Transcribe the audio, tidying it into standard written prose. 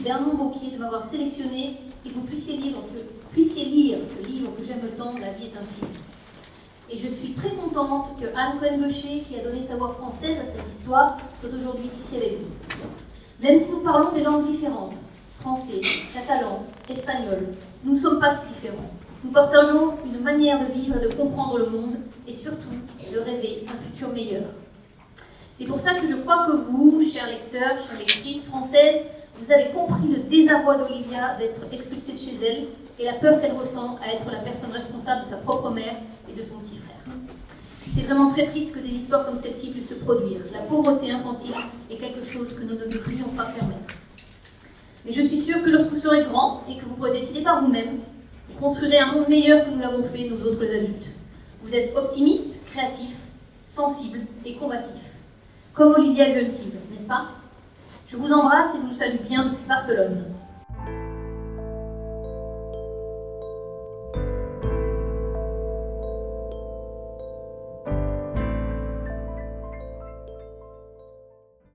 Bermond Bocquier de m'avoir sélectionné et que vous puissiez lire ce livre que j'aime tant, La vie est un film. Et je suis très contente que Anne Cohen-Beucher, qui a donné sa voix française à cette histoire, soit aujourd'hui ici avec nous. Même si nous parlons des langues différentes, français, catalan, espagnol, nous ne sommes pas si différents. Nous partageons une manière de vivre et de comprendre le monde, et surtout de rêver un futur meilleur. C'est pour ça que je crois que vous, chers lecteurs, chères lectrices françaises, vous avez compris le désarroi d'Olivia d'être expulsée de chez elle et la peur qu'elle ressent à être la personne responsable de sa propre mère et de son petit frère. C'est vraiment très triste que des histoires comme celle-ci puissent se produire. La pauvreté infantile est quelque chose que nous ne devrions pas permettre. Mais je suis sûre que lorsque vous serez grand et que vous pourrez décider par vous-même, vous construirez un monde meilleur que nous l'avons fait, nous autres adultes. Vous êtes optimiste, créatif, sensible et combatif. Comme Olivia Gültig, n'est-ce pas? Je vous embrasse et vous salue bien depuis Barcelone.